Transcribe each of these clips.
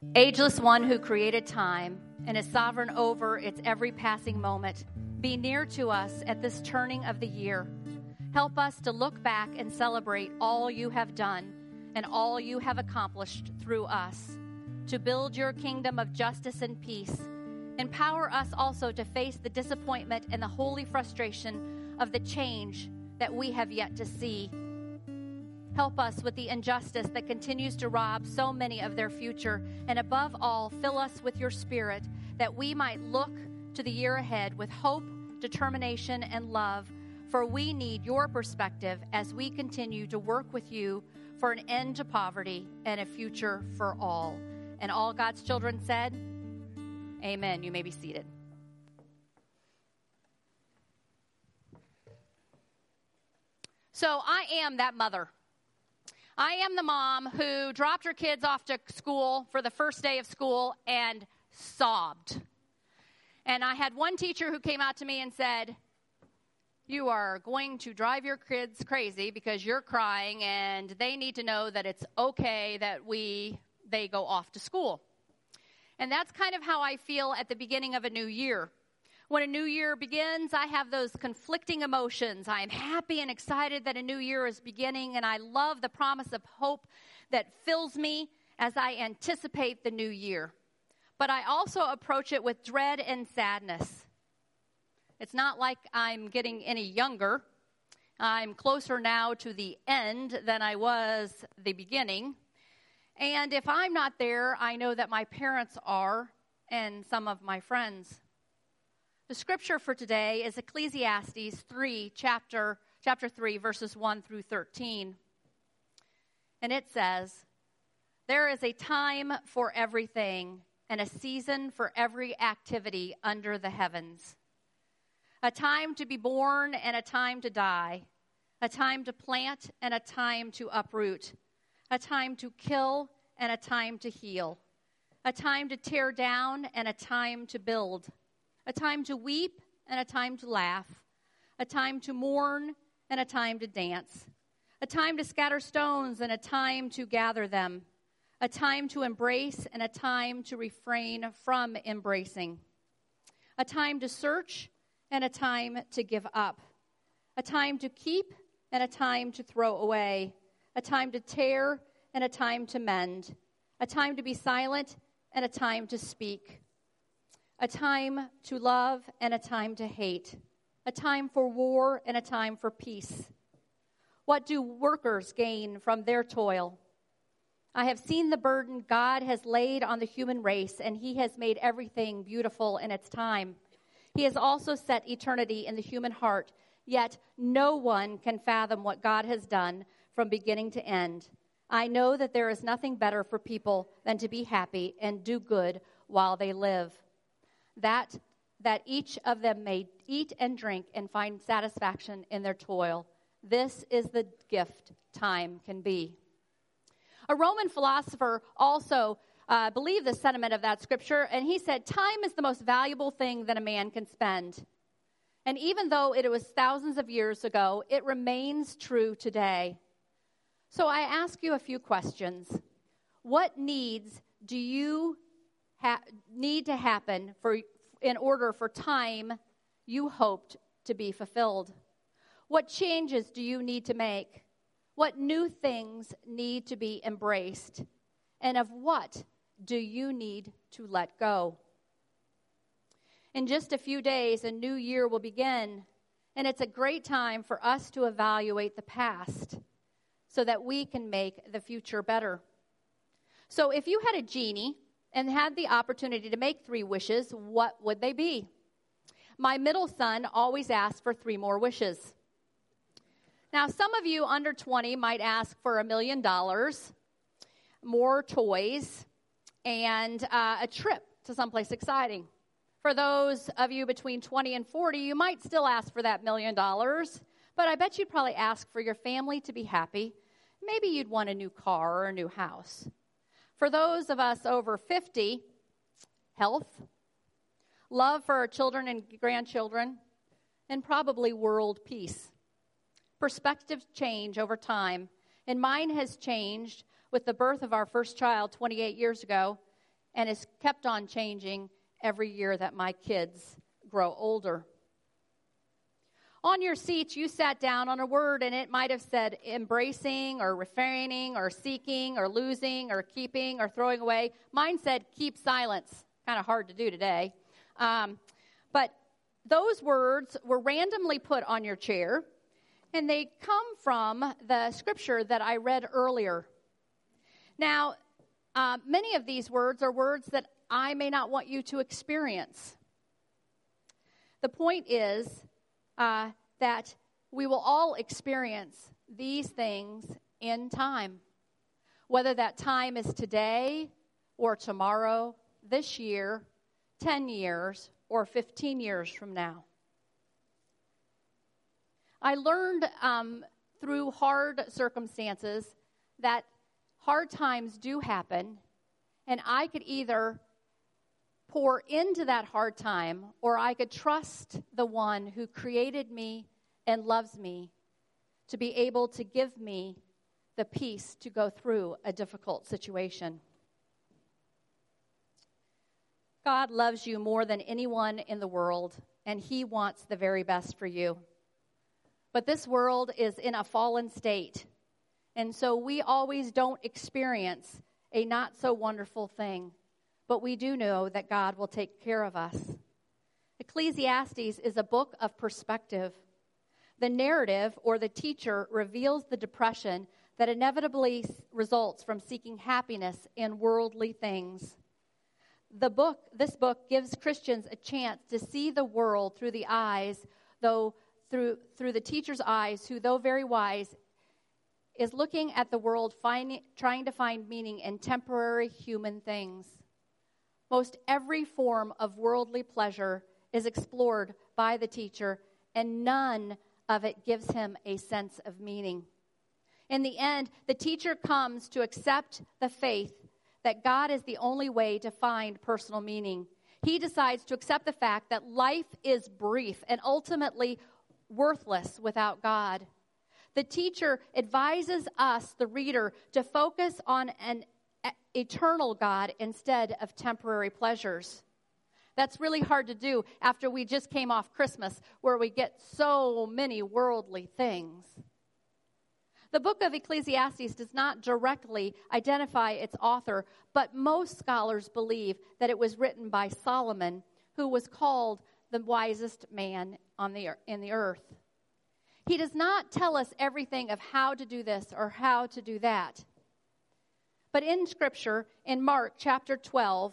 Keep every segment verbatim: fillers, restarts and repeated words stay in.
Ageless one who created time and is sovereign over its every passing moment, be near to us at this turning of the year. Help us to look back and celebrate all you have done and all you have accomplished through us, to build your kingdom of justice and peace. Empower us also to face the disappointment and the holy frustration of the change that we have yet to see. Help us with the injustice that continues to rob so many of their future. And above all, fill us with your Spirit that we might look to the year ahead with hope, determination, and love. For we need your perspective as we continue to work with you for an end to poverty and a future for all. And all God's children said, amen. You may be seated. So I am that mother. I am the mom who dropped her kids off to school for the first day of school and sobbed. And I had one teacher who came out to me and said, you are going to drive your kids crazy because you're crying, and they need to know that it's okay that we they go off to school. And that's kind of how I feel at the beginning of a new year. When a new year begins, I have those conflicting emotions. I am happy and excited that a new year is beginning, and I love the promise of hope that fills me as I anticipate the new year. But I also approach it with dread and sadness. It's not like I'm getting any younger. I'm closer now to the end than I was the beginning. And if I'm not there, I know that my parents are and some of my friends. The scripture for today is Ecclesiastes three, chapter, chapter three, verses one through thirteen. And it says, there is a time for everything and a season for every activity under the heavens. A time to be born and a time to die. A time to plant and a time to uproot. A time to kill and a time to heal. A time to tear down and a time to build. A time to weep and a time to laugh. A time to mourn and a time to dance. A time to scatter stones and a time to gather them. A time to embrace and a time to refrain from embracing. A time to search and a time to give up. A time to keep and a time to throw away. A time to tear and a time to mend. A time to be silent and a time to speak. A time to love and a time to hate. A time for war and a time for peace. What do workers gain from their toil? I have seen the burden God has laid on the human race, and he has made everything beautiful in its time. He has also set eternity in the human heart, yet no one can fathom what God has done from beginning to end. I know that there is nothing better for people than to be happy and do good while they live. That, that each of them may eat and drink and find satisfaction in their toil. This is the gift time can be. A Roman philosopher also uh, believed the sentiment of that scripture, and he said, time is the most valuable thing that a man can spend. And even though it was thousands of years ago, it remains true today. So I ask you a few questions. What needs do you ha- need to happen for in order for time you hoped to be fulfilled? What changes do you need to make? What new things need to be embraced? And of what do you need to let go? In just a few days, a new year will begin, and it's a great time for us to evaluate the past so that we can make the future better. So if you had a genie and had the opportunity to make three wishes, what would they be? My middle son always asks for three more wishes. Now, some of you under twenty might ask for a million dollars, more toys, and uh, a trip to someplace exciting. For those of you between twenty and forty, you might still ask for that million dollars, but I bet you'd probably ask for your family to be happy. Maybe you'd want a new car or a new house. For those of us over fifty, health, love for our children and grandchildren, and probably world peace. Perspectives change over time, and mine has changed with the birth of our first child twenty-eight years ago, and is kept on changing every year that my kids grow older. On your seats, you sat down on a word, and it might have said embracing or refraining or seeking or losing or keeping or throwing away. Mine said keep silence. Kind of hard to do today. Um, but those words were randomly put on your chair, and they come from the scripture that I read earlier. Now, uh, many of these words are words that I may not want you to experience. The point is uh, that we will all experience these things in time, whether that time is today or tomorrow, this year, ten years, or fifteen years from now. I learned um, through hard circumstances that hard times do happen, and I could either pour into that hard time, or I could trust the one who created me and loves me to be able to give me the peace to go through a difficult situation. God loves you more than anyone in the world, and he wants the very best for you. But this world is in a fallen state, and so we always don't experience a not so wonderful thing. But we do know that God will take care of us. Ecclesiastes is a book of perspective. The narrative or the teacher reveals the depression that inevitably results from seeking happiness in worldly things. The book, this book gives Christians a chance to see the world through the eyes, though through through the teacher's eyes, who, though very wise, is looking at the world, finding, trying to find meaning in temporary human things. Most every form of worldly pleasure is explored by the teacher, and none of it gives him a sense of meaning. In the end, the teacher comes to accept the faith that God is the only way to find personal meaning. He decides to accept the fact that life is brief and ultimately worthless without God. The teacher advises us, the reader, to focus on an eternal God instead of temporary pleasures. That's really hard to do after we just came off Christmas, where we get so many worldly things. The book of Ecclesiastes does not directly identify its author, but most scholars believe that it was written by Solomon, who was called the wisest man on the in the earth. He does not tell us everything of how to do this or how to do that. But in Scripture, in Mark chapter twelve,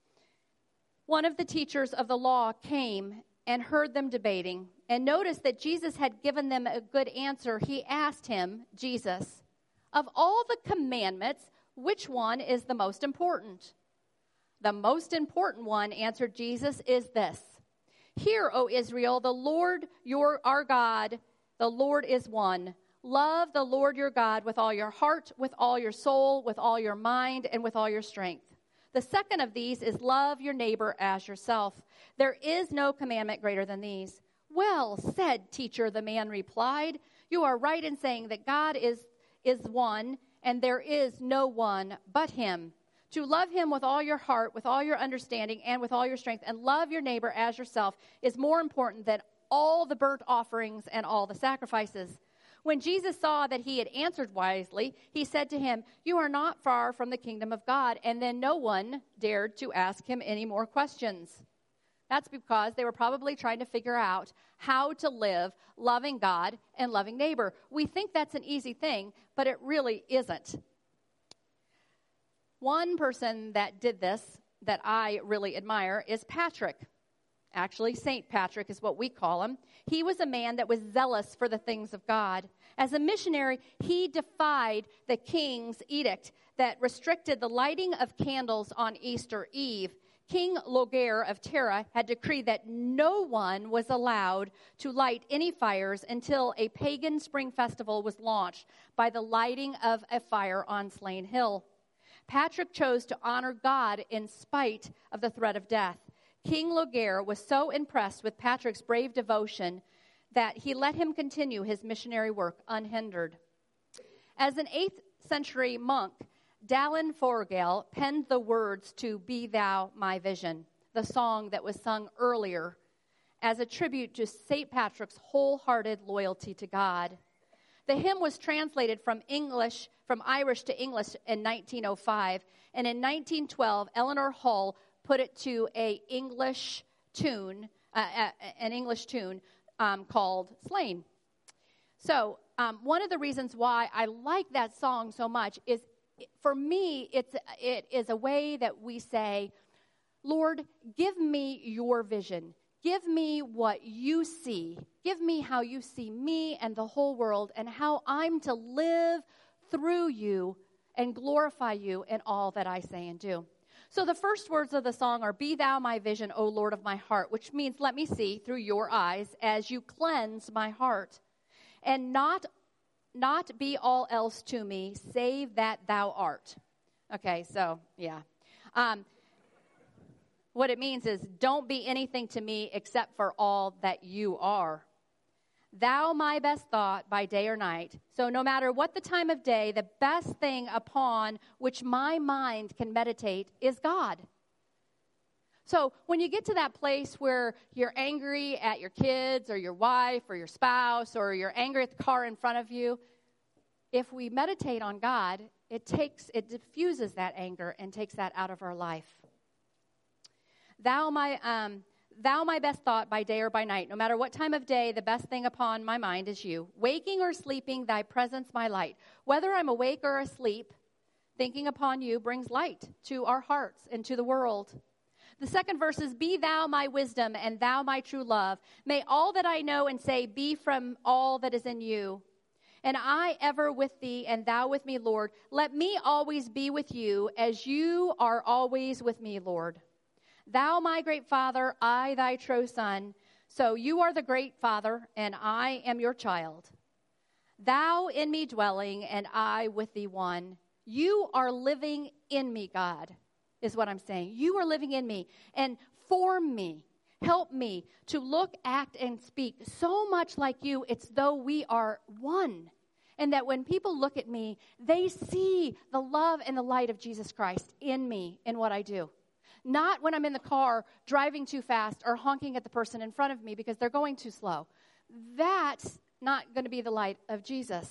one of the teachers of the law came and heard them debating, and noticed that Jesus had given them a good answer. He asked him, Jesus, of all the commandments, which one is the most important? The most important one, answered Jesus, is this. Hear, O Israel, the Lord your our God, the Lord is one. Love the Lord your God with all your heart, with all your soul, with all your mind, and with all your strength. The second of these is love your neighbor as yourself. There is no commandment greater than these. Well said, teacher, the man replied. You are right in saying that God is, is one, and there is no one but him. To love him with all your heart, with all your understanding, and with all your strength, and love your neighbor as yourself is more important than all the burnt offerings and all the sacrifices. When Jesus saw that he had answered wisely, he said to him, you are not far from the kingdom of God. And then no one dared to ask him any more questions. That's because they were probably trying to figure out how to live loving God and loving neighbor. We think that's an easy thing, but it really isn't. One person that did this that I really admire is Patrick. Actually, Saint Patrick is what we call him. He was a man that was zealous for the things of God. As a missionary, he defied the king's edict that restricted the lighting of candles on Easter Eve. King Logair of Tara had decreed that no one was allowed to light any fires until a pagan spring festival was launched by the lighting of a fire on Slane Hill. Patrick chose to honor God in spite of the threat of death. King Logair was so impressed with Patrick's brave devotion that he let him continue his missionary work unhindered. As an eighth century monk, Dallin Forgale penned the words to Be Thou My Vision, the song that was sung earlier, as a tribute to Saint Patrick's wholehearted loyalty to God. The hymn was translated from English, from Irish to English in nineteen oh five, and in nineteen twelve, Eleanor Hull put it to a English tune, uh, uh, an English tune um, called Slain. So um, one of the reasons why I like that song so much is, for me, it's it is a way that we say, Lord, give me your vision. Give me what you see. Give me how you see me and the whole world, and how I'm to live through you and glorify you in all that I say and do. So the first words of the song are, Be thou my vision, O Lord of my heart, which means let me see through your eyes as you cleanse my heart, and not, not be all else to me, save that thou art. Okay, so, yeah. Um, What it means is, don't be anything to me except for all that you are. Thou my best thought by day or night. So no matter what the time of day, the best thing upon which my mind can meditate is God. So when you get to that place where you're angry at your kids or your wife or your spouse, or you're angry at the car in front of you, if we meditate on God, it takes, it diffuses that anger and takes that out of our life. Thou my, um, thou my best thought by day or by night. No matter what time of day, the best thing upon my mind is you. Waking or sleeping, thy presence my light. Whether I'm awake or asleep, thinking upon you brings light to our hearts and to the world. The second verse is, Be thou my wisdom and thou my true love. May all that I know and say be from all that is in you. And I ever with thee and thou with me, Lord. Let me always be with you as you are always with me, Lord. Thou, my great Father, I, thy true Son. So you are the great Father, and I am your child. Thou in me dwelling, and I with thee one. You are living in me, God, is what I'm saying. You are living in me, and form me. Help me to look, act, and speak so much like you, it's though we are one. And that when people look at me, they see the love and the light of Jesus Christ in me, in what I do. Not when I'm in the car driving too fast or honking at the person in front of me because they're going too slow. That's not going to be the light of Jesus.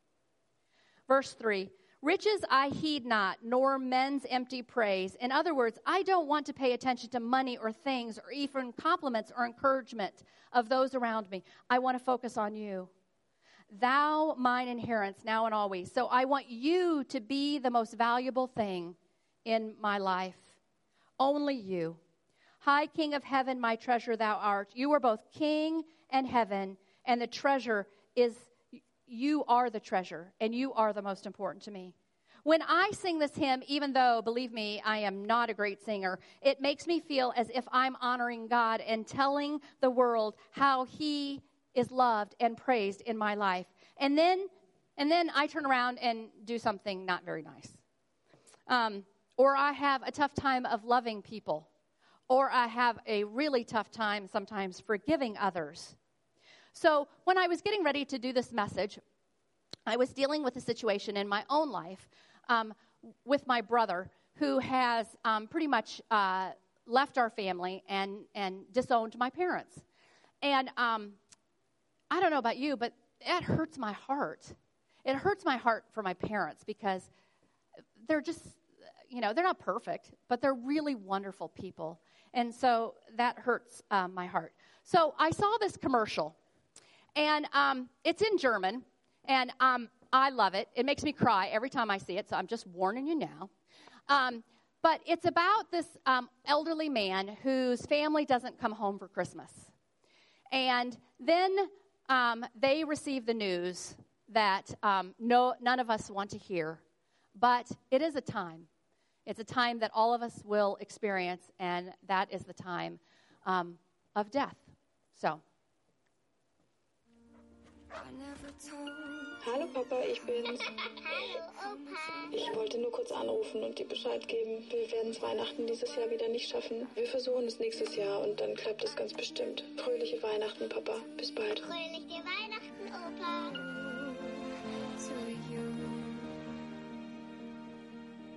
Verse three, riches I heed not, nor men's empty praise. In other words, I don't want to pay attention to money or things or even compliments or encouragement of those around me. I want to focus on you. Thou, mine inheritance, now and always. So I want you to be the most valuable thing in my life. Only you. High King of heaven, my treasure thou art. You are both king and heaven, and the treasure is, you are the treasure, and you are the most important to me. When I sing this hymn, even though, believe me, I am not a great singer, it makes me feel as if I'm honoring God and telling the world how he is loved and praised in my life. And then, and then I turn around and do something not very nice. Um, Or I have a tough time of loving people. Or I have a really tough time sometimes forgiving others. So when I was getting ready to do this message, I was dealing with a situation in my own life um, with my brother, who has um, pretty much uh, left our family and, and disowned my parents. And um, I don't know about you, but it hurts my heart. It hurts my heart for my parents because they're just... You know, they're not perfect, but they're really wonderful people. And so that hurts um, my heart. So I saw this commercial, and um, it's in German, and um, I love it. It makes me cry every time I see it, so I'm just warning you now. Um, but it's about this um, elderly man whose family doesn't come home for Christmas. And then um, they receive the news that um, no, none of us want to hear, but it is a time. It's a time that all of us will experience, and that is the time um, of death. So. Hallo Papa, ich bin's. Hallo Opa. Ich wollte nur kurz anrufen und dir Bescheid geben. Wir werden es Weihnachten dieses Jahr wieder nicht schaffen. Wir versuchen es nächstes Jahr und dann klappt es ganz bestimmt. Fröhliche Weihnachten, Papa. Bis bald. Fröhliche Weihnachten, Opa.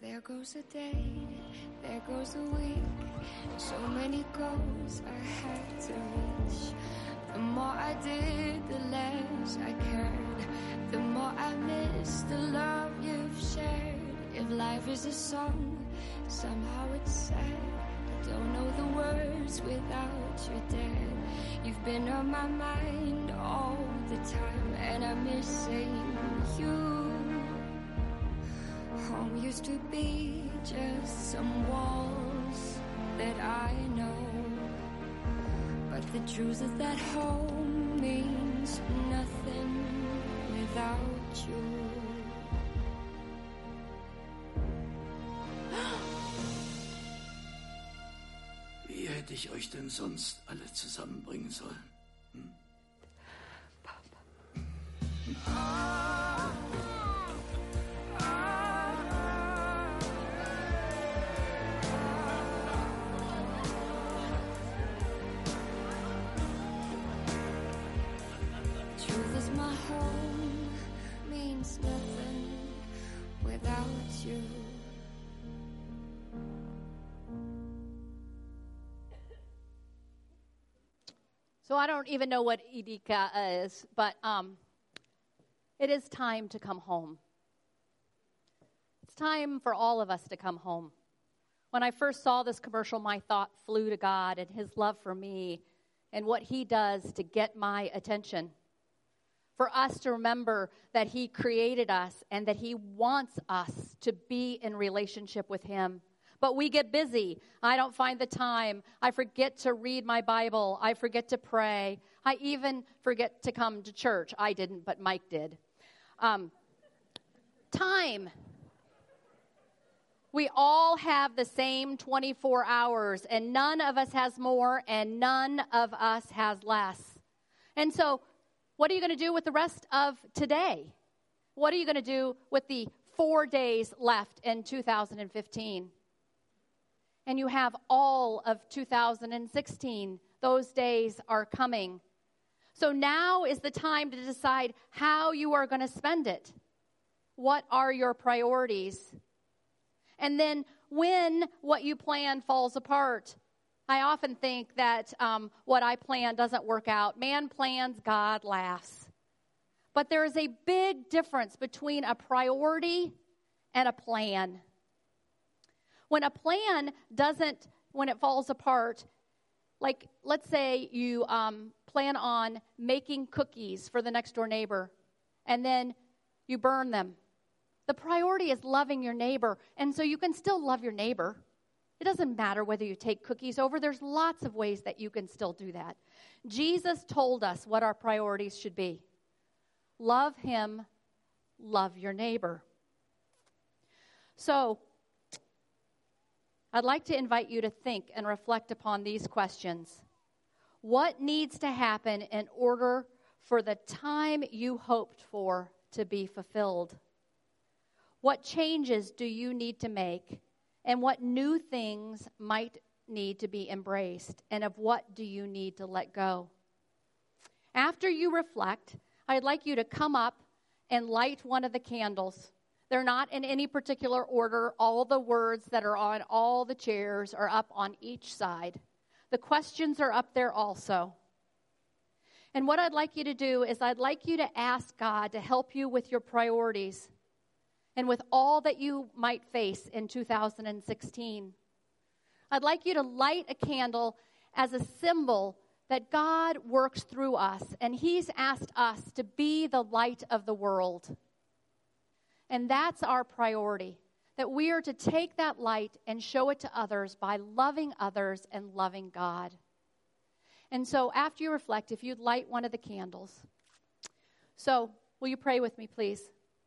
There goes a day, there goes a week, so many goals I had to reach. The more I did, the less I cared. The more I missed the love you've shared. If life is a song, somehow it's sad. I don't know the words without your dad. You've been on my mind all the time, and I miss saying you. Home used to be just some walls that I know, but the truth is that home means nothing without you. Wie hätte ich euch denn sonst alle zusammenbringen sollen? Hm? Truth is my home means nothing without you. So I don't even know what Idika is, but um, it is time to come home. It's time for all of us to come home. When I first saw this commercial, my thought flew to God and his love for me and what he does to get my attention. For us to remember that he created us and that he wants us to be in relationship with him. But we get busy. I don't find the time. I forget to read my Bible. I forget to pray. I even forget to come to church. I didn't, but Mike did. Um, time. We all have the same twenty-four hours, and none of us has more, and none of us has less. And so, what are you going to do with the rest of today? What are you going to do with the four days left in two thousand fifteen? And you have all of two thousand sixteen. Those days are coming. So now is the time to decide how you are going to spend it. What are your priorities? And then when what you plan falls apart. I often think that um, what I plan doesn't work out. Man plans, God laughs. But there is a big difference between a priority and a plan. When a plan doesn't, when it falls apart, like let's say you um, plan on making cookies for the next door neighbor, and then you burn them. The priority is loving your neighbor, and so you can still love your neighbor. It doesn't matter whether you take cookies over. There's lots of ways that you can still do that. Jesus told us what our priorities should be. Love him, love your neighbor. So, I'd like to invite you to think and reflect upon these questions. What needs to happen in order for the time you hoped for to be fulfilled? What changes do you need to make? And what new things might need to be embraced? And of what do you need to let go? After you reflect, I'd like you to come up and light one of the candles. They're not in any particular order. All the words that are on all the chairs are up on each side. The questions are up there also. And what I'd like you to do is I'd like you to ask God to help you with your priorities and with all that you might face in two thousand sixteen. I'd like you to light a candle as a symbol that God works through us, and he's asked us to be the light of the world. And that's our priority, that we are to take that light and show it to others by loving others and loving God. And so after you reflect, if you'd light one of the candles. So, will you pray with me, please?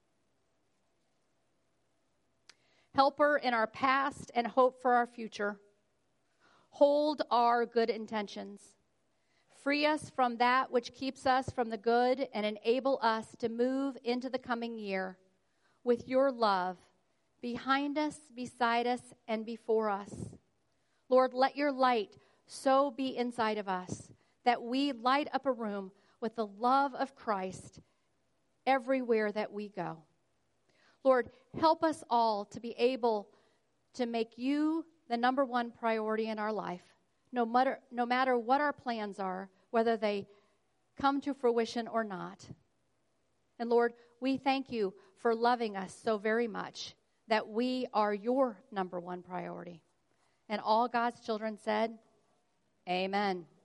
Helper in our past and hope for our future. Hold our good intentions. Free us from that which keeps us from the good and enable us to move into the coming year with your love behind us, beside us, and before us. Lord, let your light so be inside of us that we light up a room with the love of Christ everywhere that we go. Lord, help us all to be able to make you the number one priority in our life, no matter, no matter what our plans are, whether they come to fruition or not. And Lord, we thank you for loving us so very much that we are your number one priority. And all God's children said, amen.